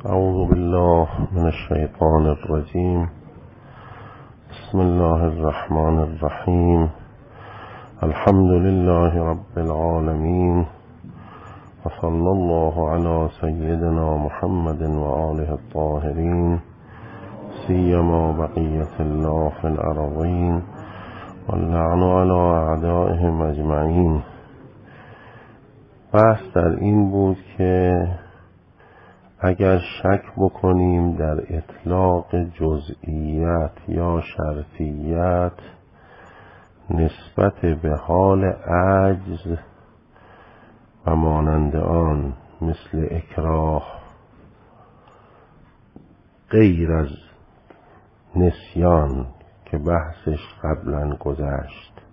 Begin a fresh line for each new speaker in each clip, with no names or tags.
اعوذ بالله من الشیطان الرجیم. بسم الله الرحمن الرحیم. الحمد لله رب العالمین و صلی الله علی سیدنا محمد و آله الطاهرین سیما بقیة الله فی الارضین واللعن علی اعدائهم اجمعین. بحث در این بود که اگر شک بکنیم در اطلاق جزئیات یا شرطیات نسبت به حال عجز و مانند آن مثل اکراه غیر از نسیان که بحثش قبلا گذشت،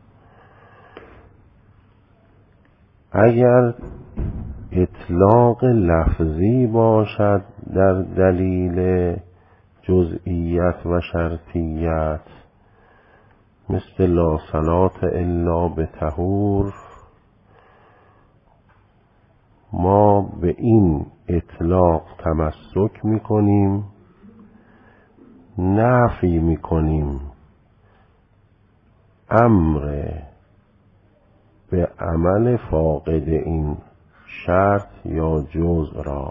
اگر اطلاق لفظی باشد در دلیل جزئیات و شرطیات مثل لا صلاة الا بطهور، ما به این اطلاق تمسک میکنیم، نفی میکنیم امر به عمل فاقد این شرط یا جزء را.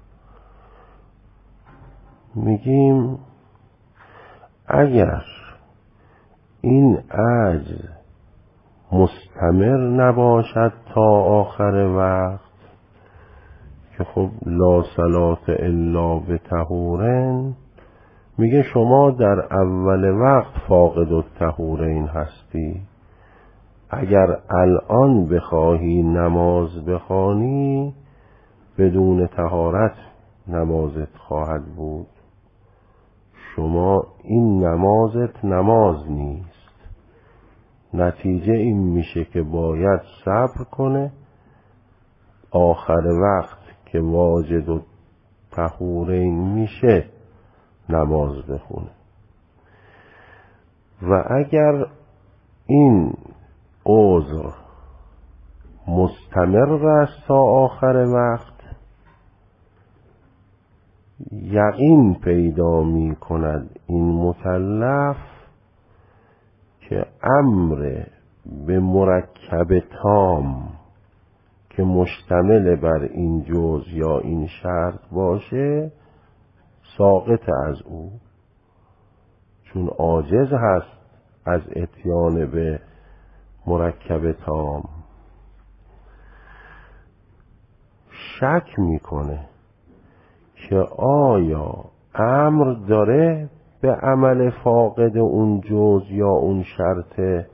میگیم اگر این عجز مستمر نباشد تا آخر وقت، که خب لا صلاة الا بطهورین، میگه شما در اول وقت فاقد الطهورین هستی، اگر الان بخواهی نماز بخوانی بدون طهارت نمازت خواهد بود. شما این نمازت نماز نیست. نتیجه این میشه که باید صبر کنه آخر وقت که واجد و طهورین میشه نماز بخونه. و اگر این عذر مستمر است تا آخر وقت، یقین پیدا می کند این مکلف که امر به مرکب تام که مشتمل بر این جزء یا این شرط باشه ساقط از او، چون عاجز هست از اتیان به مرکب تام. شک میکنه که آیا امر داره به عمل فاقد اون جزء یا اون شرط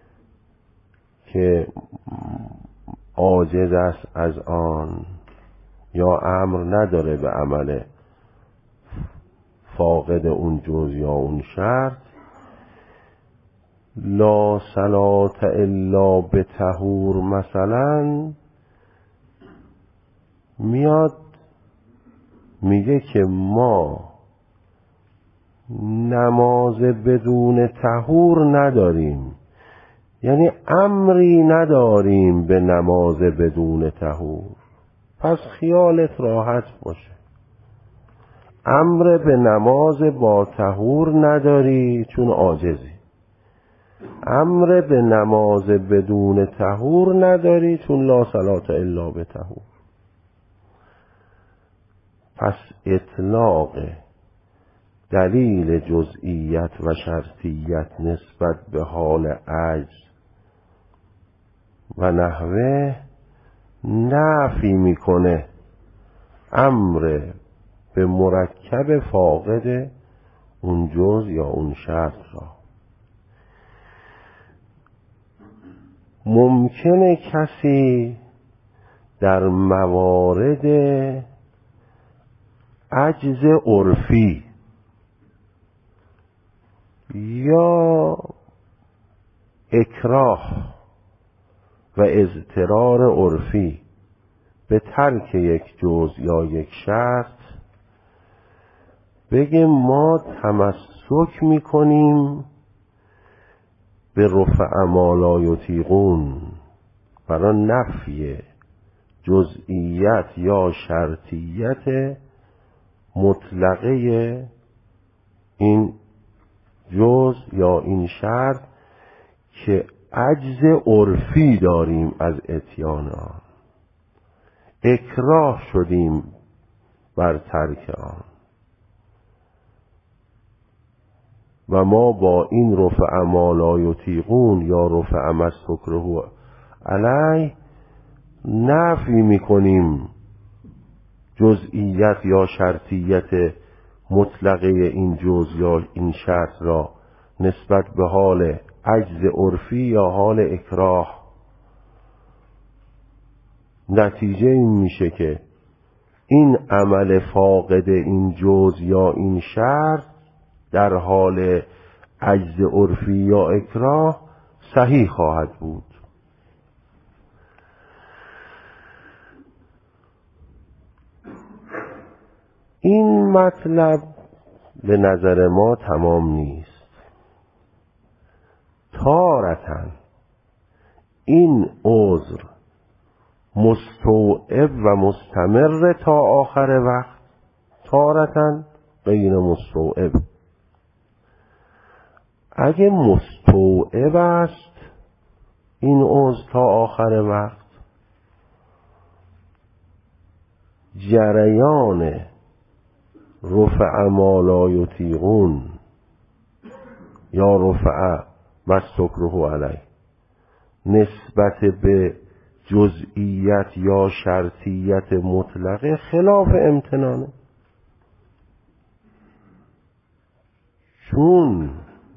که عاجز است از آن، یا امر نداره به عمل فاقد اون جزء یا اون شرط. لا صلاة الا بطهور مثلا میاد میگه که ما نماز بدون طهور نداریم، یعنی امری نداریم به نماز بدون طهور. پس خیالت راحت باشه، امر به نماز با طهور نداری چون عاجزی، امر به نماز بدون طهور نداری چون لا صلاة الا بطهور. پس اطلاق دلیل جزئیت و شرطیت نسبت به حال عجز و نحوه نفی میکنه امر به مرکب فاقد اون جزء یا اون شرط را. ممکنه کسی در موارد عجز عرفی یا اکراه و اضطرار عرفی به ترک یک جزء یا یک شرط بگه ما تمسک میکنیم به رفع ما لا یطیقون، برای نفی جزئیت یا شرطیت مطلقه این جز یا این شرط که عجز عرفی داریم از اتیان آن، اکراه شدیم بر ترک آن و ما با این رفع ما لا یطیقون یا رفع ما استکره علیه نفی میکنیم جزئیت یا شرطیت مطلقه این جز یا این شرط را نسبت به حال عجز عرفی یا حال اکراه. نتیجه این میشه که این عمل فاقد این جز یا این شرط در حال عجز عرفی یا اکراه صحیح خواهد بود. این مطلب به نظر ما تمام نیست. تارتاً این عذر مستوعب و مستمر تا آخر وقت، تارتاً غیر مستوعب. اگه مستوعب است این عذر تا آخر وقت، جریان رفع ما لا یطیقون یا رفع ما استکره علیه نسبت به جزئیت یا شرطیت مطلقه خلاف امتنانه. چون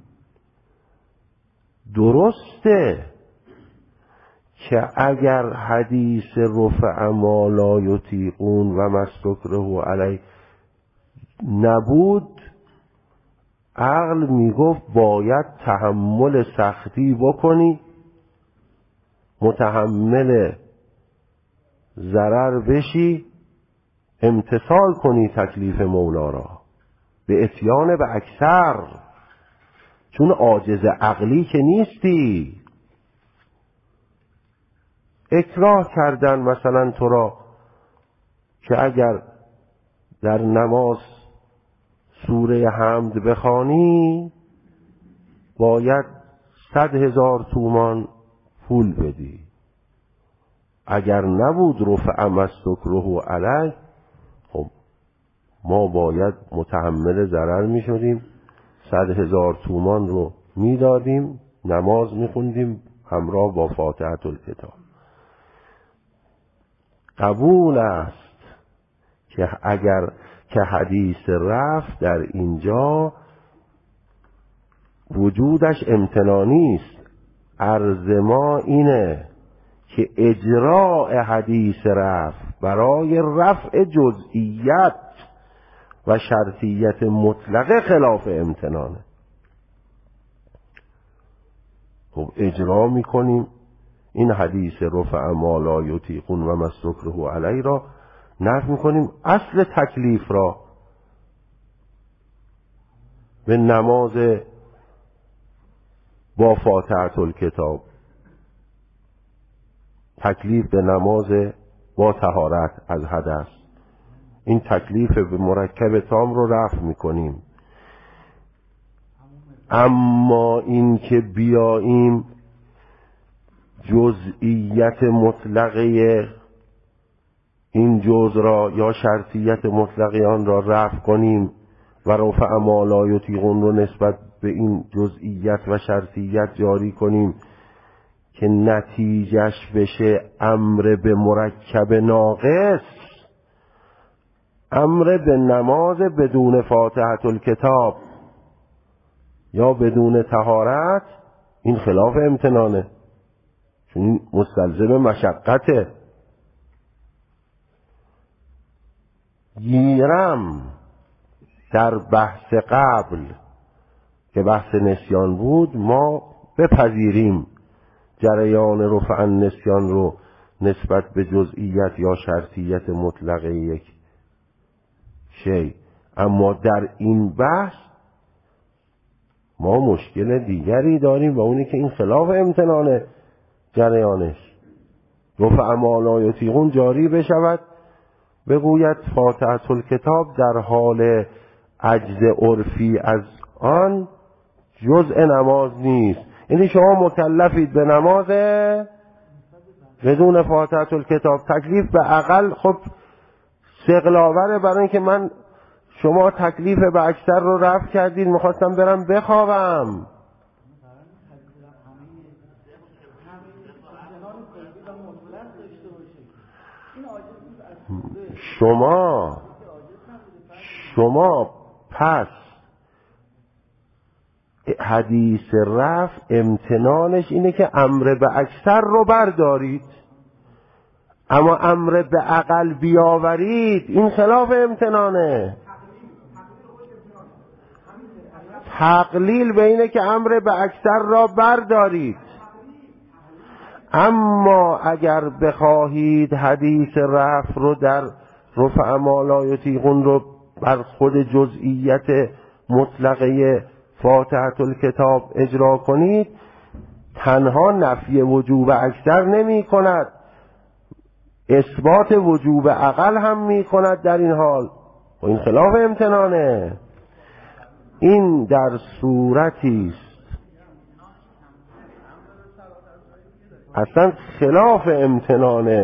درسته که اگر حدیث رفع ما لا یطیقون و ما استکره علیه نبود، عقل میگفت باید تحمل سختی بکنی، متحمل ضرر بشی، امتثال کنی تکلیف مولا را به اتیان به اکثر، چون عاجز عقلی که نیستی. اکراه کردن مثلا تو را که اگر در نماز سوره حمد بخوانی باید 100,000 تومان پول بدی. اگر نبود رفع ما استکره علیه، خب ما باید متحمل ضرر می شدیم، 100,000 تومان رو می دادیم، نماز می خوندیم همراه با فاتحه الکتاب. قبول است که اگر که حدیث رفع در اینجا وجودش امتنانی است. عرض ما اینه که اجراء حدیث رفع برای رفع جزئیت و شرطیت مطلقه خلاف امتنانه. خب اجرا میکنیم این حدیث رفع ما لا یطیقون و ما استکره علیه را نفی میکنیم، اصل تکلیف را به نماز با فاتحه الکتاب، تکلیف به نماز با طهارت از حدث، این تکلیف به مرکب تام رو رفع میکنیم. اما این که بیاییم جزئیت مطلقه این جز را یا شرطیت مطلقه آن را رفع کنیم و رفع ما لا یطیقون رو نسبت به این جزئیت و شرطیت جاری کنیم که نتیجهش بشه امر به مرکب ناقص، امر به نماز بدون فاتحه الکتاب یا بدون طهارت، این خلاف امتنانه، چون این مستلزم مشقته. گیرم در بحث قبل که بحث نسیان بود ما بپذیریم جریان رفع نسیان رو نسبت به جزئیت یا شرطیت مطلقه یک شی، اما در این بحث ما مشکل دیگری داریم و اونی که این خلاف امتنان جریانش. رفع ما لا یطیقون جاری بشود بگوید فاتحة الکتاب در حال عجز عرفی از آن جزء نماز نیست. یعنی شما مکلفید به نماز بدون فاتحة الکتاب. تکلیف به عقل خب سقلاوره، برای اینکه من شما تکلیف به اکثر رو رفع کردید، میخواستم برم بخوابم. شما پس حدیث رفع امتنانش اینه که امر به اکثر رو بردارید، اما امر به عقل بیاورید این خلاف امتنانه. تقلیل به اینه که امر به اکثر را بردارید. اما اگر بخواهید حدیث رفع رو در رفع ما لا یطیقون رو بر خود جزئیت مطلقه فاتحة الکتاب اجرا کنید، تنها نفی وجوب اکثر نمی کند، اثبات وجوب عقل هم می کند در این حال، و این خلاف امتنانه. این در صورتی است اصلا خلاف امتنانه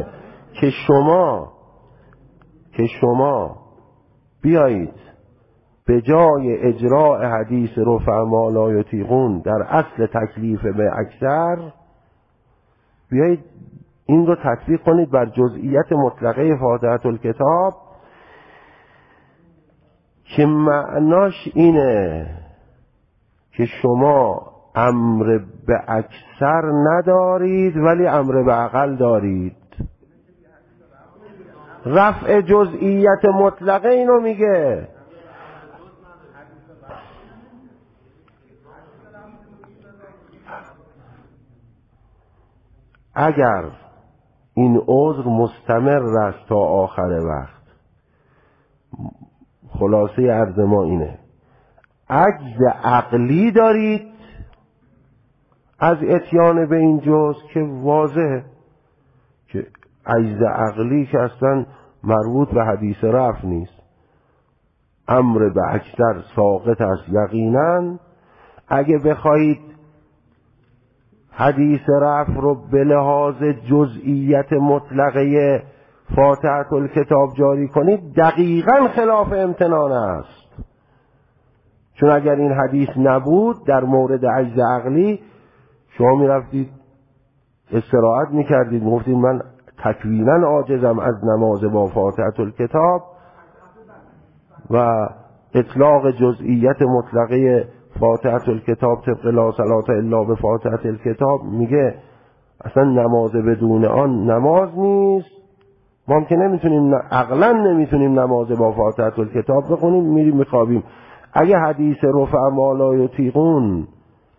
که شما بیایید به جای اجراء حدیث رفع ما لا یطیقون در اصل تکلیف به اکثر، بیایید این رو تطبیق کنید بر جزئیت مطلقه فاتحة الکتاب که معناش اینه که شما امر به اکثر ندارید ولی امر به عقل دارید. رفع جزئیت مطلقه اینو میگه. اگر این عذر مستمر است تا آخر وقت، خلاصه عرض ما اینه، عجز عقلی دارید از اتیان به این جز که واضحه که عجز عقلی که اصلا مربوط به حدیث رفع نیست، امر به اکثر ساقط است یقینا. اگه بخواهید حدیث رفع رو به لحاظ جزئیت مطلقه فاتحة الکتاب جاری کنید، دقیقاً خلاف امتنان است. چون اگر این حدیث نبود در مورد عجز عقلی، شما می رفتید استراحت می کردید، می گفتید من تکویناً عاجزم از نماز با فاتحة الکتاب، و اطلاق جزئیت مطلقه فاتحة الکتاب طبق لا صلاة الا به فاتحة الکتاب میگه اصلا نماز بدون آن نماز نیست. ما هم که نمیتونیم، عقلا نمیتونیم نماز با فاتحة الکتاب بخونیم، میریم میخوابیم. اگه حدیث رفع ما لا یطیقون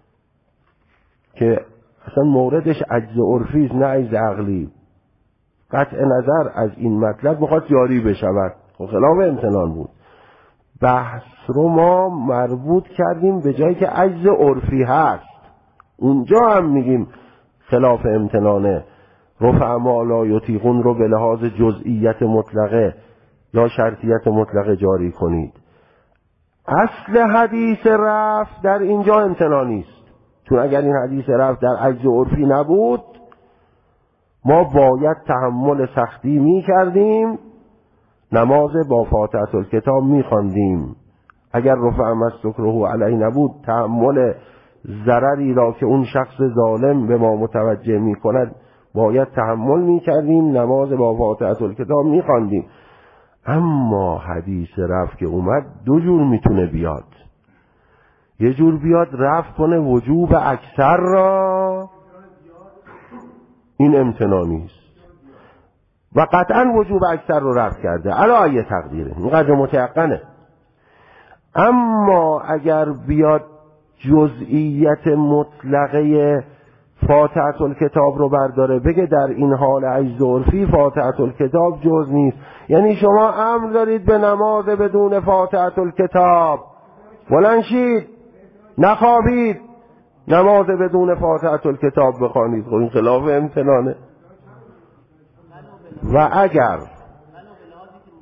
که اصلا موردش عجز عرفی است نه عجز عقلی، قطع نظر از این مطلب میخواد جاری بشود، خلاف امتنان بود. بحث رو ما مربوط کردیم به جایی که عجز عرفی هست، اونجا هم میگیم خلاف امتنانه. رفع ما لا یطیقون رو به لحاظ جزئیت مطلقه یا شرطیت مطلقه جاری کنید. اصل حدیث رفع در اینجا امتنانی است، چون اگر این حدیث رفع در عجز عرفی نبود ما باید تحمل سختی می کردیم، نماز با فاتحة الکتاب می خواندیم. اگر رفع مستکره علیه نبود، تحمل ضرری را که اون شخص ظالم به ما متوجه می کند باید تحمل می کردیم، نماز با فاتحة الکتاب می خواندیم. اما حدیث رفع که اومد دو جور میتونه بیاد، یه جور بیاد رفع کنه وجوب اکثر را، این امتنانی است و قطعا وجوب اکثر رو رفع کرده علی تقدیره، اینقدر متیقنه. اما اگر بیاد جزئیت مطلقه فاتحة الکتاب رو برداره، بگه در این حال عجز عرفی فاتحة الکتاب جز نیست، یعنی شما امر دارید به نماز بدون فاتحة الکتاب، بلند شید نخوابید نماز بدون فاتحة الکتاب بخوانید، خب این خلاف امتنانه. و اگر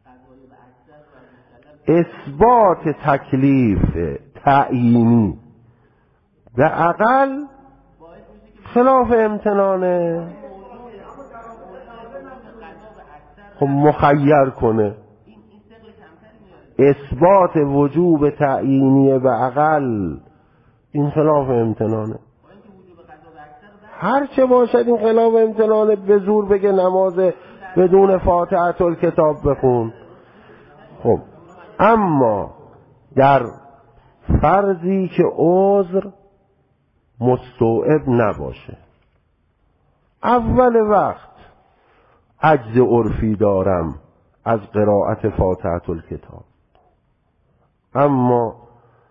اثبات تکلیف تعیینی به عقل خلاف امتنانه. خب مخیر کنه. اثبات وجوب تعیینی به عقل این خلاف امتنانه. هر چه باشد این خلاف امتنانه. به زور بگه نماز بدون فاتحه الکتاب بخون. خب اما در فرضی که عذر مستوعب نباشه، اول وقت عجز عرفی دارم از قرائت فاتحه الکتاب، اما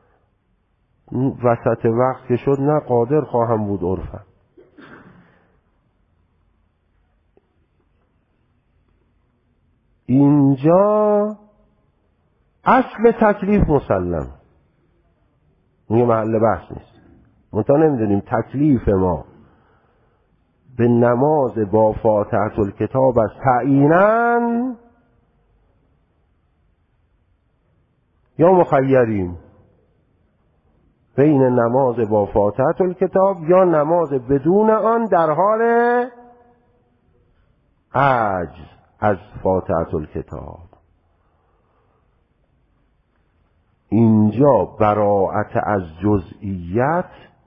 وسط وقت که شد نه قادر خواهم بود عرفم. اینجا اصل تکلیف مسلم، این محل بحث نیست. منتها نمیدونیم تکلیف ما به نماز با فاتحه الکتاب از تعییناً یا مخیریم بین نماز با فاتحه الکتاب یا نماز بدون آن در حال عجز از فاتحه الکتاب. اینجا براءت از جزئیت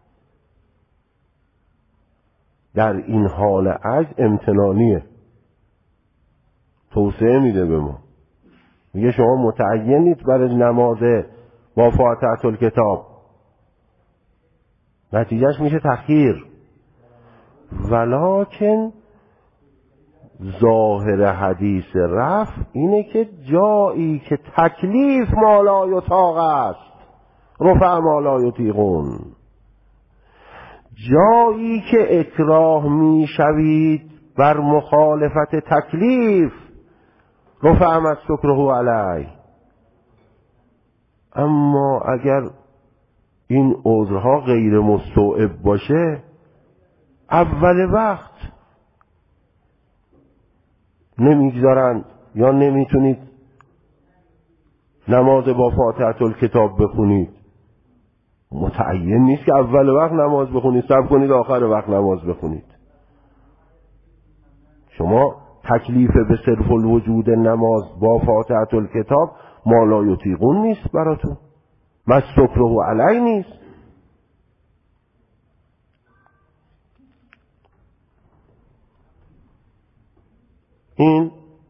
در این حال عجز امتنانیه، توسعه میده به ما. میگه شما متعینید برای نماز با فاتحه الکتاب، نتیجهش میشه تخییر. ولکن ظاهر حدیث رفع اینه که جایی که تکلیف ما لا یطاق است رفع ما لا یطیقون، جایی که اکراه میشوید بر مخالفت تکلیف رفع ما سکره علی. اما اگر این عذرها غیر مستوعب باشه، اول وقت نمیگذارند یا نمیتونید نماز با فاتحه الکتاب بخونید، متعین نیست که اول وقت نماز بخونید، صبر کنید آخر وقت نماز بخونید. شما تکلیف به صرف الوجود نماز با فاتحه الکتاب ما لا یطیقون نیست براتون، مستکره علی نیست. این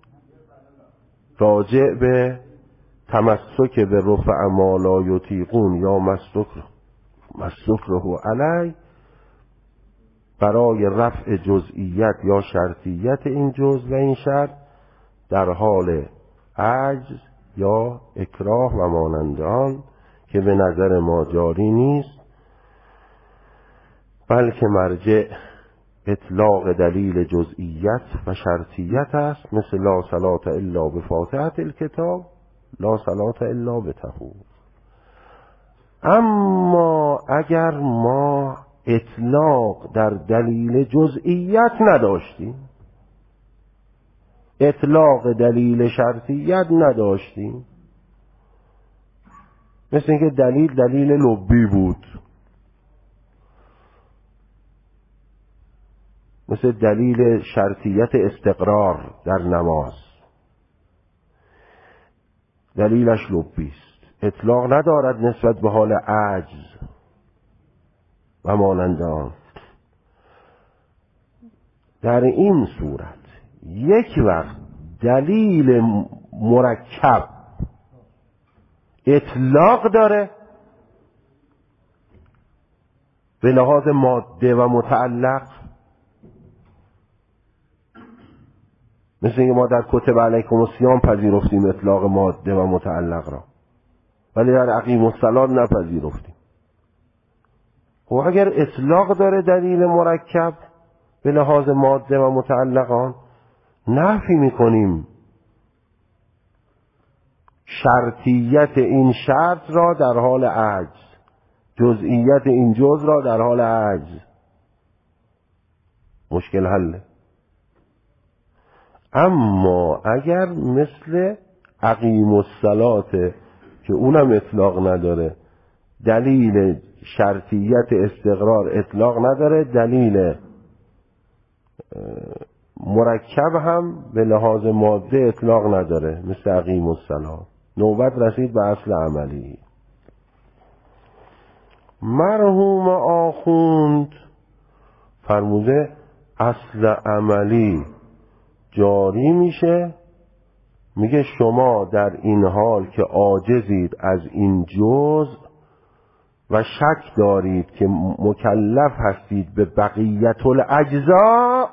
راجع به تمسک به رفع ما لا یطیقون یا مستکره علی برای رفع جزئیت یا شرطیت این جزء و این شرط در حال عجز یا اکراه و مانند آن که به نظر ما جاری نیست، بلکه مرجع اطلاق دلیل جزئیت و شرطیت است، مثل لا صلاة الا بفاتحه الکتاب لا صلاة الا بطهور. اما اگر ما اطلاق در دلیل جزئیت نداشتیم، اطلاق دلیل شرطیت نداشتیم، مثل اینکه دلیل لبی بود، مثل دلیل شرطیت استقرار در نماز، دلیلش لبی است، اطلاق ندارد نسبت به حال عجز و مانند آن. در این صورت یک وقت دلیل مرکب اطلاق داره به لحاظ ماده و متعلق، مثل اینکه ما در کتب علیکم الصیام پذیرفتیم اطلاق ماده و متعلق را، ولی در اقیم الصلاة نپذیرفتیم. و اگر اطلاق داره دلیل مرکب به لحاظ ماده و متعلقان، نفی میکنیم شرطیت این شرط را در حال عجز، جزئیت این جزء را در حال عجز. مشکل حله. اما اگر مثل اقیموا الصلاة که اونم اطلاق نداره، دلیل شرطیت استقرار اطلاق نداره، دلیل مرکب هم به لحاظ ماده اطلاق نداره، مثل اقیموا الصلاة. نوبت رسید به اصل عملی. مرحوم آخوند فرموده اصل عملی جاری میشه، میگه شما در این حال که عاجزید از این جزء و شک دارید که مکلف هستید به بقیت الاجزاء،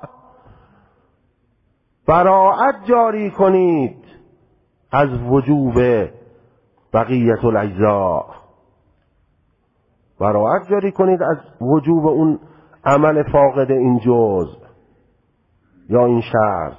براءت جاری کنید از وجوب بقیت الاجزاء، براءت جاری کنید از وجوب اون عمل فاقد این جزء یا این شرط.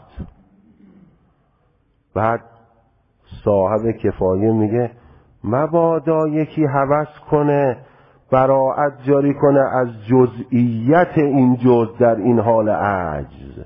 بعد صاحب کفایه میگه مبادا یکی هوس کنه براءت جاری کنه از جزئیت این جزء در این حال عجز.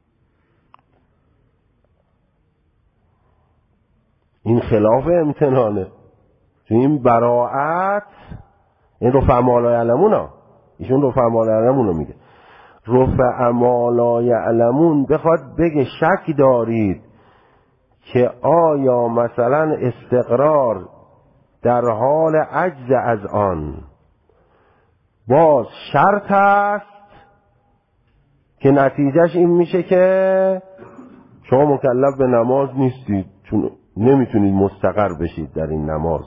این خلاف امتنانه. تو این براءت، این رفع ما لا یعلمون، ایشون رفع ما لا یعلمون میگه، رفع ما لا یعلمون بخواد بگه شک دارید که آیا مثلا استقرار در حال عجز از آن باز شرط است که نتیجهش این میشه که شما مکلف به نماز نیستید چون نمیتونید مستقر بشید در این نماز،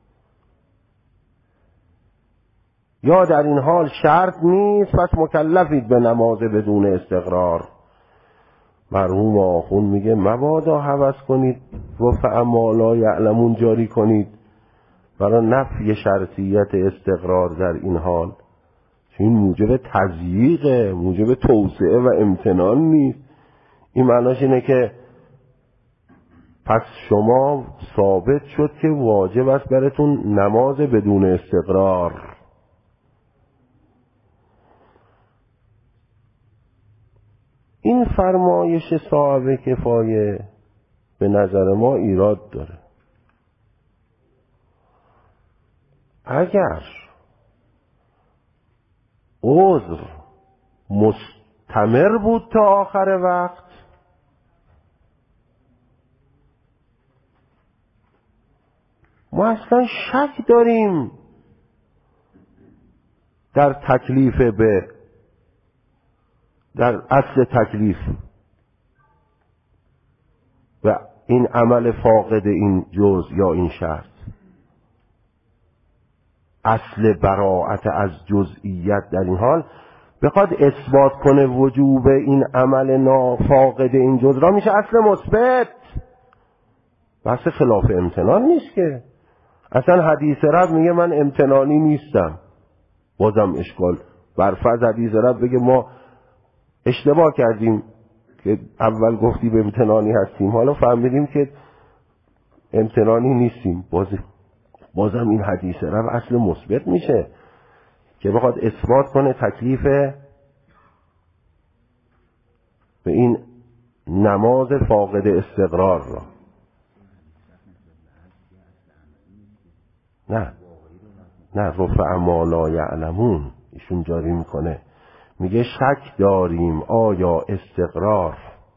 یا در این حال شرط نیست پس مکلفید به نماز بدون استقرار. مرحوم آخوند میگه مبادا هوس کنید رفع ما لا یعلمون جاری کنید برای نفی شرطیت استقرار در این حال، چون این موجب تضییقه، موجب توسعه و امتنان نیست. این معناش اینه که پس شما ثابت شد که واجب است براتون نماز بدون استقرار. این فرمایش صاحب کفایه به نظر ما ایراد داره. اگر عذر مستمر بود تا آخر وقت، ما اصلا شک داریم در تکلیف در اصل تکلیف و این عمل فاقد این جزء یا این شرط. اصل براءت از جزئیت در این حال بخواد اثبات کنه وجوب این عمل نافاقد این جزء را، میشه اصل مثبت، بحث خلاف امتنان نیست که. اصلا حدیث رب میگه من امتنانی نیستم، بازم اشکال برفض حدیث رب بگه ما اشتباه کردیم که اول گفتی به امتنانی هستیم حالا فهمیدیم که امتنانی نیستیم، بازم این حدیث رب اصل مثبت میشه که بخواد اثبات کنه تکلیف به این نماز فاقد استقرار را. نه رفع ما لا یعلمون ایشون جاری میکنه، میگه شک داریم آیا استقرار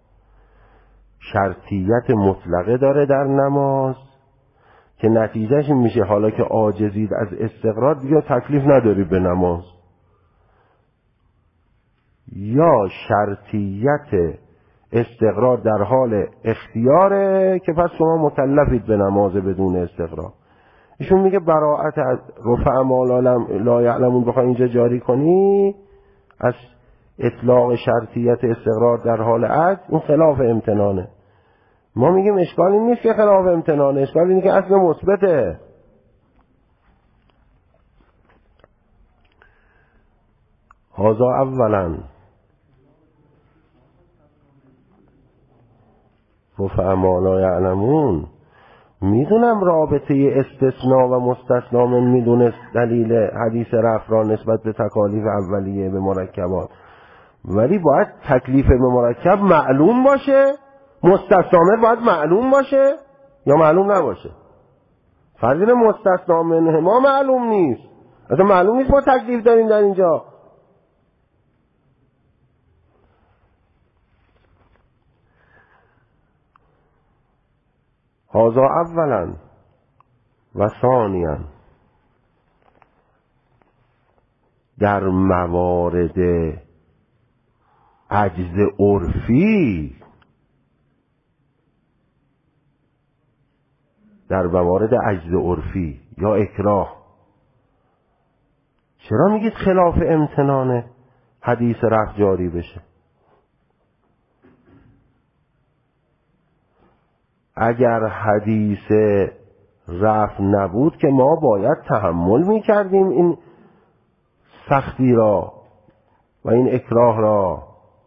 شرطیت مطلقه داره در نماز که نتیجهش میشه حالا که عاجزید از استقرار دیگه تکلیف نداری به نماز، یا شرطیت استقرار در حال اختیاره که پس شما مکلفید به نماز بدون استقرار. ایشون میگه براءت از رفع ما لا یعلمون بخوای اینجا جاری کنی از اطلاق شرطیت استقرار در حال عجز، اون خلاف امتنانه. ما میگیم اشکال این نیست که خلاف امتنانه، اشکال اینه که اصل مثبته. هذا اولا رفع ما لا یعلمون. میدونم رابطه استثناء و مستثنا من میدونست دلیل حدیث رفع را نسبت به تکالیف اولیه به مرکبات، ولی باید تکلیف به مرکب معلوم باشه، مستثنا باید معلوم باشه. یا معلوم نباشه؟ فرض مستثنا منه ما معلوم نیست، اصلا معلوم نیست ما تکلیف داریم در اینجا. هذا اولا و ثانیا، در موارد عجز عرفی، در موارد عجز عرفی یا اکراه، چرا میگید خلاف امتنانه حدیث رفع جاری بشه؟ اگر حدیث رفع نبود که ما باید تحمل میکردیم این سختی را و این اکراه را.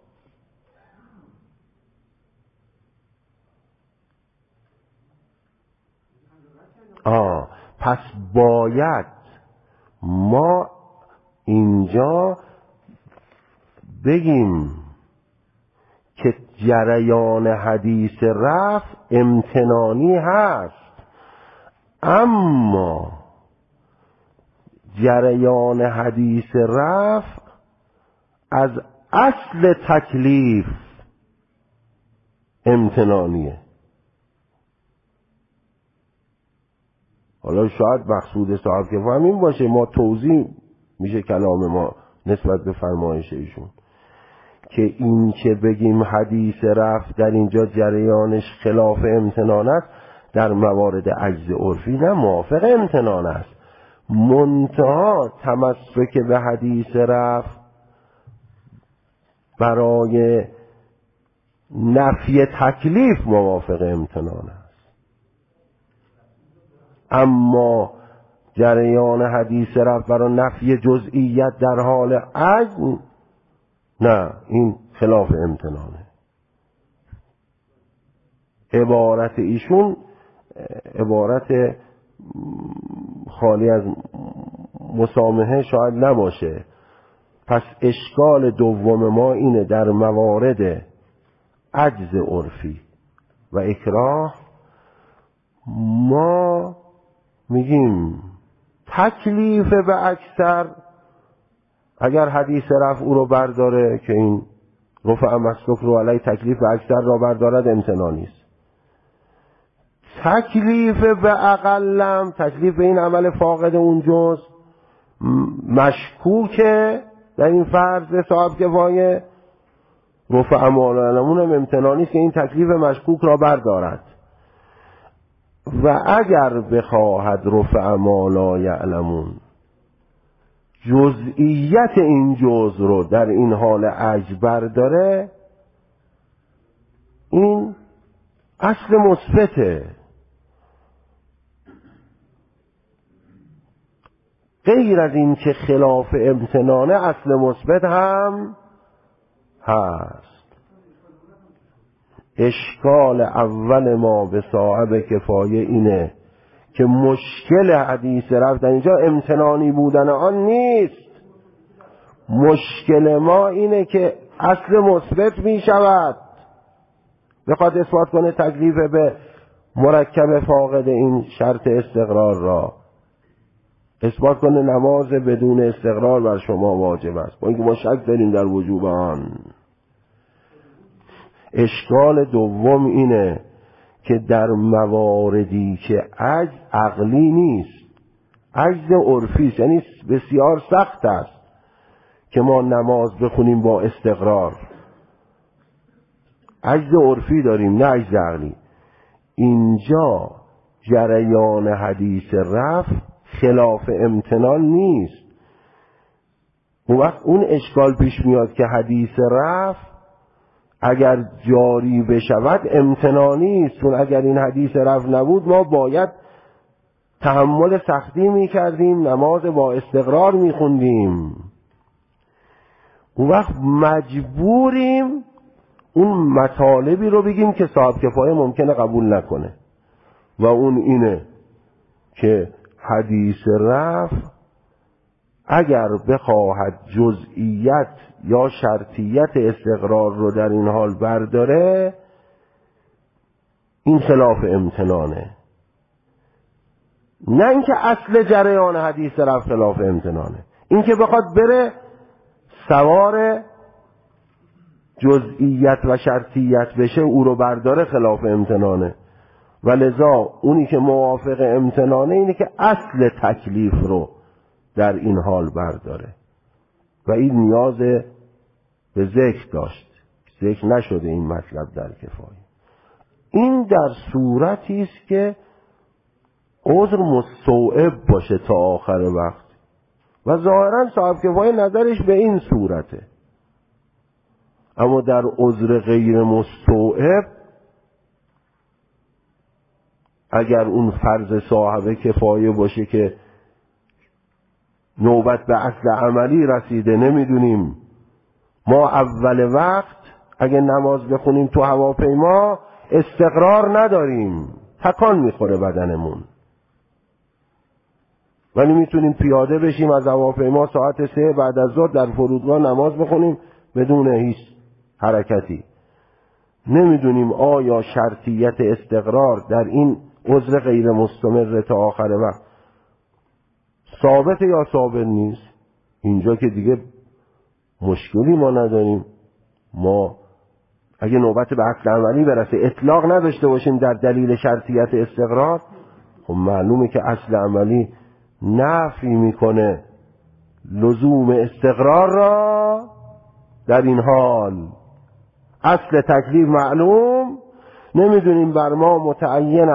پس باید ما اینجا بگیم که جریان حدیث رفع امتنانی هست، اما جریان حدیث رفع از اصل تکلیف امتنانیه. حالا شاید مقصود صاحب که همین باشه، ما توضیح میشه کلام ما نسبت به فرمایش ایشون که این که بگیم حدیث رفع در اینجا جریانش خلاف امتنان است، در موارد عجز عرفی نه، موافق امتنان است. منتها تمسک به حدیث رفع برای نفی تکلیف موافق امتنان است، اما جریان حدیث رفع برای نفی جزئیت در حال عجز نه، این خلاف امتنانه. عبارت ایشون عبارت خالی از مسامحه شاید نباشه. پس اشکال دوم ما اینه، در موارد عجز عرفی و اکراه ما میگیم تکلیف به اکثر، اگر حدیث رفع او رو برداره که این رفع مسلوک رو علی تکلیف به اکثر را بردارد امتنانی است. تکلیف به اقلم، تکلیف به این عمل فاقد اون جز مشکوکه در این فرض صاحب کفایه، رفع ما لا یعلمون هم امتنانی است که این تکلیف مشکوک را بردارد. و اگر بخواهد رفع ما لا یعلمون جزئیت این جزء رو در این حال عجز برداره، این اصل مثبته. غیر از این که خلاف امتنانه اصل مثبت هم هست. اشکال اول ما به صاحب کفایه اینه که مشکل حدیث رفع در اینجا امتنانی بودن آن نیست، مشکل ما اینه که اصل مثبت می شود، بخواد اثبات کنه تکلیف به مرکب فاقد این شرط استقرار را، اثبات کنه نماز بدون استقرار بر شما واجب است، با اینکه ما شک داریم در وجوب آن. اشکال دوم اینه که در مواردی که عجز عقلی نیست، عجز عرفی است، یعنی بسیار سخت است که ما نماز بخونیم با استقرار، عجز عرفی داریم نه عجز عقلی، اینجا جریان حدیث رفع خلاف امتنان نیست. اون وقت اون اشکال پیش میاد که حدیث رفع اگر جاری بشود امتنانی است، چون اگر این حدیث رفع نبود ما باید تحمل سختی میکردیم، نماز با استقرار میخوندیم. اون وقت مجبوریم اون مطالبی رو بگیم که صاحب کفایه ممکنه قبول نکنه، و اون اینه که حدیث رفع اگر بخواهد جزئیت یا شرطیت استقرار رو در این حال برداره، این خلاف امتنانه، نه اینکه اصل جریان حدیث رفع خلاف امتنانه. این که بخواد بره سوار جزئیت و شرطیت بشه او رو برداره خلاف امتنانه. و لذا اونی که موافق امتنانه اینه که اصل تکلیف رو در این حال برداره و این نیاز به ذکر داشت، ذکر نشده این مطلب در کفایه. این در صورتی است که عذر مستوعب باشه تا آخر وقت و ظاهرا صاحب کفایه نظرش به این صورته. اما در عذر غیر مستوعب اگر اون فرض صاحب کفایه باشه که نوبت به اصل عملی رسیده، نمیدونیم ما اول وقت اگه نماز بخونیم تو هواپیما استقرار نداریم، تکان میخوره بدنمون، ولی میتونیم پیاده بشیم از هواپیما ساعت 3 بعد از ظهر در فرودگاه نماز بخونیم بدون هیچ حرکتی. نمیدونیم آیا شرطیت استقرار در این عذر غیر مستمر تا آخر وقت ثابت یا ثابت نیست. اینجا که دیگه مشکلی ما نداریم. ما اگه نوبت به اصل عملی برسه اطلاق نداشته باشیم در دلیل شرطیت استقرار، خب معلومه که اصل عملی نفی میکنه لزوم استقرار را. در این حال اصل تکلیف معلوم، نمیدونیم بر ما متعین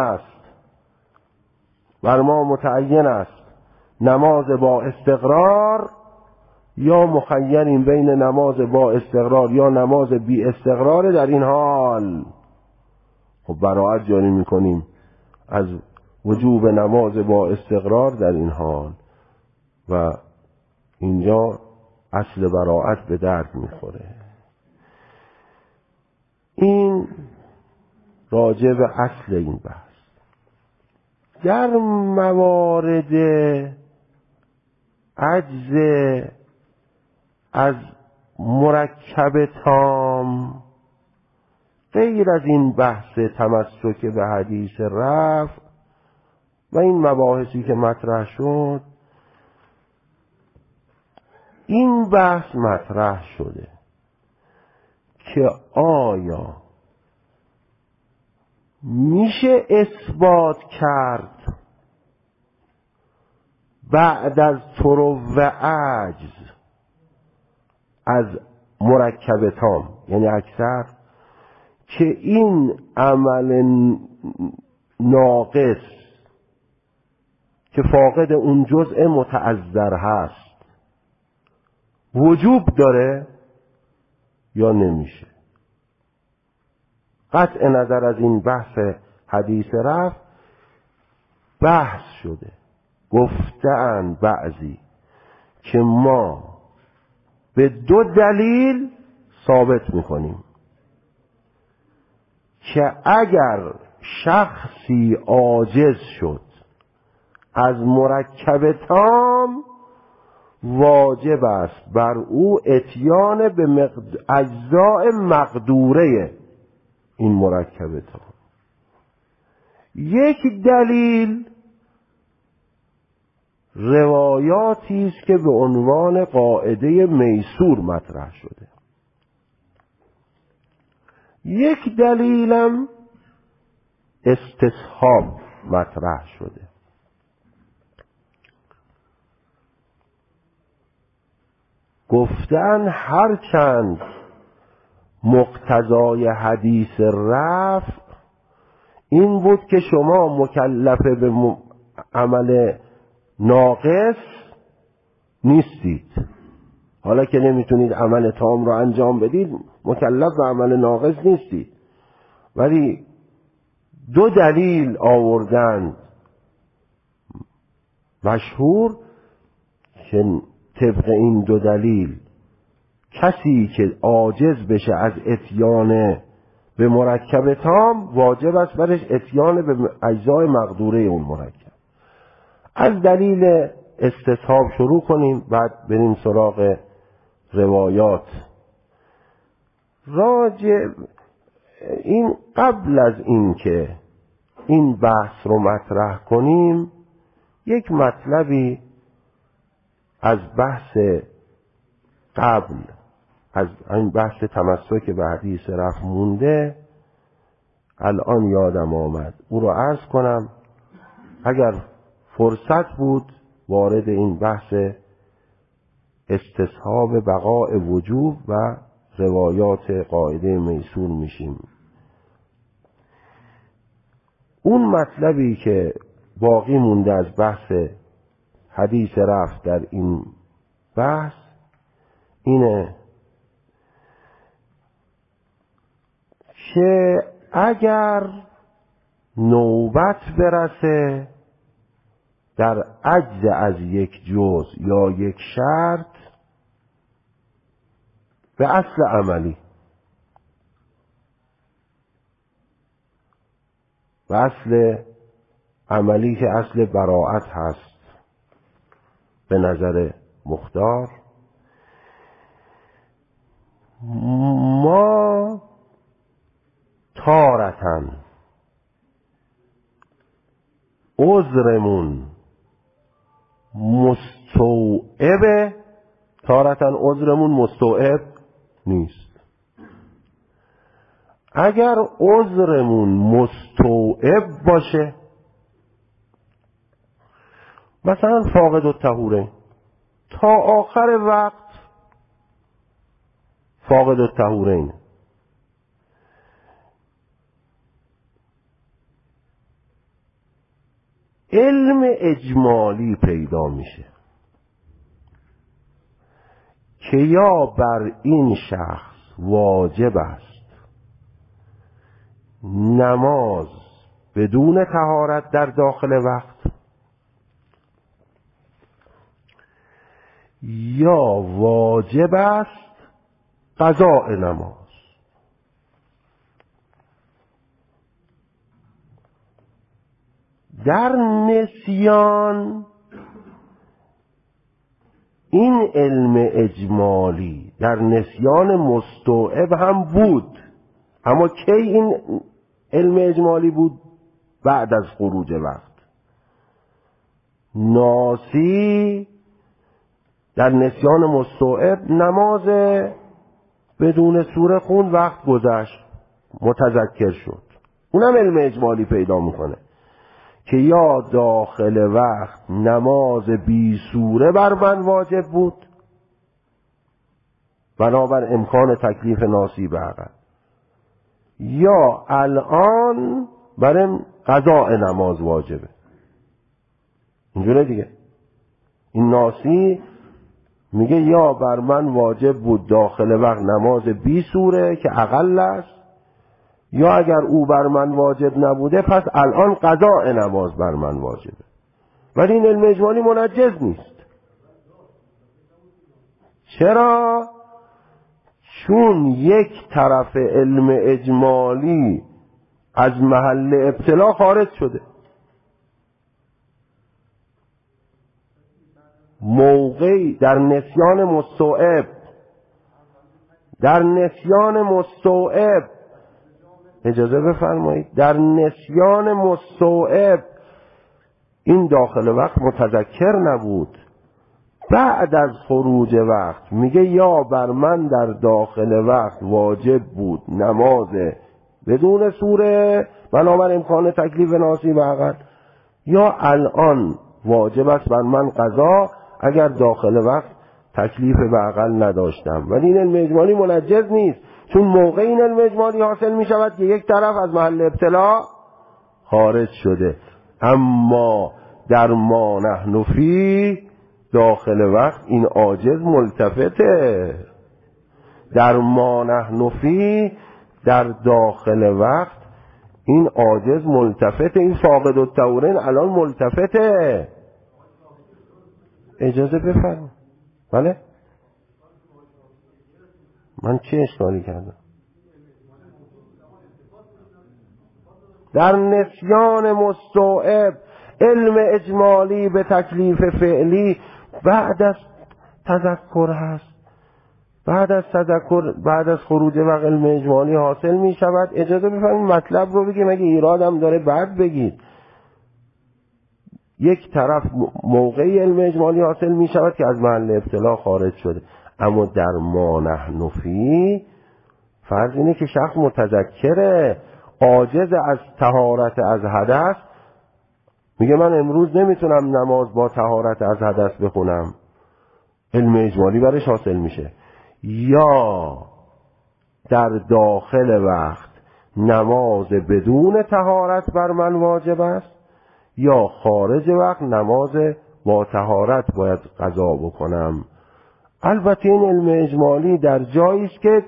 است نماز با استقرار یا مخیریم بین نماز با استقرار یا نماز بی استقرار. در این حال خب براءت جاری میکنیم از وجوب نماز با استقرار در این حال و اینجا اصل براءت به درد میخوره. این راجع به اصل این بحث. در موارد عجز از مرکب تام غیر از این بحث تمسک به حدیث رفع و این مباحثی که مطرح شد، این بحث مطرح شده که آیا میشه اثبات کرد بعد از طرو و عجز از مرکب تام، یعنی اکثر، که این عمل ناقص که فاقد اون جزء متعذر هست وجوب داره یا نمیشه. قطع نظر از این بحث حدیث رفع بحث شده. گفتن بعضی که ما به 2 دلیل ثابت میکنیم که اگر شخصی عاجز شد از مرکب تام واجب است بر او اتیان به اجزاء مقدوره این مرکب تام. یک دلیل روایاتی است که به عنوان قاعده میسور مطرح شده. یک دلیلم استصحاب مطرح شده. گفتن هرچند مقتضای حدیث رفع این بود که شما مکلف به عمل ناقص نیستید، حالا که نمیتونید عمل تام رو انجام بدید مکلف به عمل ناقص نیستید، ولی 2 دلیل آوردند مشهور که طبق این 2 دلیل کسی که عاجز بشه از اتیان به مرکب تام واجب است برش اتیان به اجزای مقدوره اون مرکب. از دلیل استصحاب شروع کنیم بعد بریم سراغ روایات. راجع این قبل از این که این بحث رو مطرح کنیم یک مطلبی از بحث قبل، از این بحث تمسک به حدیث رفع مونده الان یادم آمد او رو عرض کنم. اگر فرصت بود وارد این بحث استصحاب بقاء وجوب و روایات قاعده میسور میشیم. اون مطلبی که باقی مونده از بحث حدیث رفع در این بحث اینه که اگر نوبت برسه در عجز از یک جزء یا یک شرط به اصل عملی، به اصل عملی که اصل براءت هست به نظر مختار، ما تارتن عذرمون مستوعب، تارتن عذرمون مستوعب نیست. اگر عذرمون مستوعب باشه، مثلا فاقد الطهورین تا آخر وقت فاقد الطهورین، علم اجمالی پیدا میشه که یا بر این شخص واجب است نماز بدون طهارت در داخل وقت، یا واجب است قضاء نماز. در نسیان این علم اجمالی در نسیان مستوعب هم بود، اما کی این علم اجمالی بود؟ بعد از خروج وقت. ناسی در نسیان مستوعب نماز بدون سوره خون، وقت گذشت متذکر شد، اونم علم اجمالی پیدا میکنه که یا داخل وقت نماز بی سوره بر من واجب بود بنابر امکان تکلیف ناسی به عقل، یا الان برم قضاء نماز واجبه. اینجوره دیگه. این ناسی میگه یا بر من واجب بود داخل وقت نماز بی سوره که اقل است، یا اگر او بر من واجب نبوده پس الان قضاء نماز بر من واجبه. ولی این علم اجمالی منجز نیست. چرا؟ چون یک طرف علم اجمالی از محل ابتلا خارج شده. موقعی در نسیان مستوعب اجازه بفرمایید، در نسیان مستوعب این داخل وقت متذکر نبود، بعد از خروج وقت میگه یا بر من در داخل وقت واجب بود نماز بدون سوره بنابر امکان تکلیف ناسی به عقل، یا الان واجب است بر من قضا اگر داخل وقت تکلیف به عقل نداشتم. ولی این علم اجمالی منجز نیست، چون موقع این علم اجمالی حاصل می شود که یک طرف از محل ابتلا خارج شده. اما در ما نحن فی داخل وقت این عاجز ملتفته. در ما نحن فی در داخل وقت این عاجز ملتفته. این فاقد الطهورین الان ملتفته. اجازه بفرم. بله من چه اشکالی کردم؟ در نسیان مستوعب علم اجمالی به تکلیف فعلی بعد از تذکر هست. بعد از تذکر، بعد از خروج وقت علم اجمالی حاصل می شود. اجازه بفرمایید مطلب رو بگیم، اگه ایرادم داره بعد بگید. یک طرف موقعی علم اجمالی حاصل می شود که از محل ابتلا خارج شده، اما در ما نحن فی فرض اینه که شخص متذکره، عاجز از طهارت از حدث، میگه من امروز نمیتونم نماز با طهارت از حدث بخونم، علم اجمالی برش حاصل میشه. یا در داخل وقت نماز بدون طهارت بر من واجب است، یا خارج وقت نماز با طهارت باید قضا بکنم. البته این علم اجمالی در جایی است که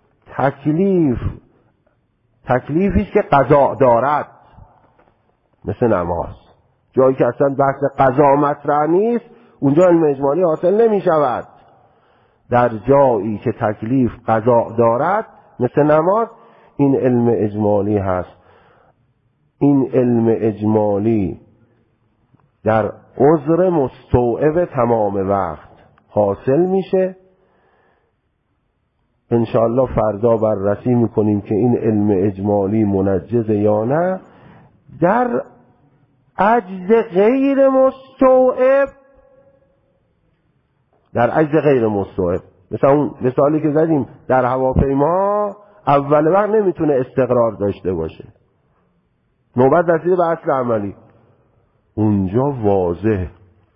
تکلیفی است که قضا دارد، مثل نماز. جایی که اصلا بحث قضا مطرح نیست، اونجا علم اجمالی حاصل نمی شود. در جایی که تکلیف قضا دارد مثل نماز، این علم اجمالی هست. این علم اجمالی در عذر مستوعب تمام وقت حاصل میشه. انشاءالله فردا بررسی میکنیم که این علم اجمالی منجز یا نه. در عجز غیر مستوعب، مثلا اون مثالی که زدیم در هواپیما، اول وقت نمیتونه استقرار داشته باشه، نوبت رسیده به اصل عملی، اونجا واضح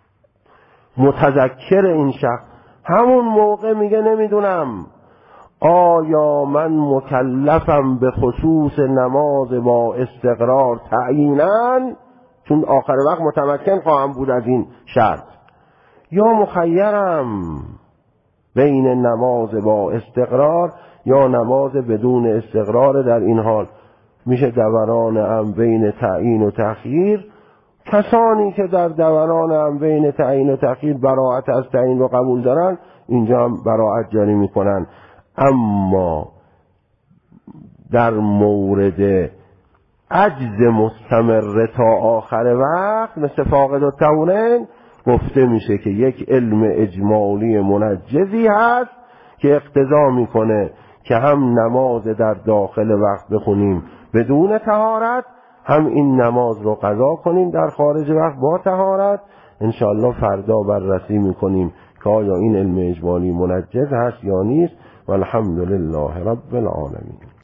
متذکر این شخص همون موقع میگه نمیدونم آیا من مکلفم به خصوص نماز با استقرار تعییناً، چون آخر وقت متمکن خواهم بود از این شرط، یا مخیرم بین نماز با استقرار یا نماز بدون استقرار. در این حال میشه دوران هم بین تعیین و تأخیر. کسانی که در دوران هم بین تعیین و تأخیر براءت از تعیین رو قبول دارن، اینجا هم براءت جاری میکنن. اما در مورد عجز مستمر تا آخر وقت مثل فاقد الطهورین گفته میشه که یک علم اجمالی منجزی هست که اقتضا میکنه که هم نماز در داخل وقت بخونیم بدون طهارت، هم این نماز رو قضا کنیم در خارج وقت با طهارت. انشاءالله فردا بررسی میکنیم که آیا این علم اجمالی منجز هست یا نیست. والحمد لله رب العالمین.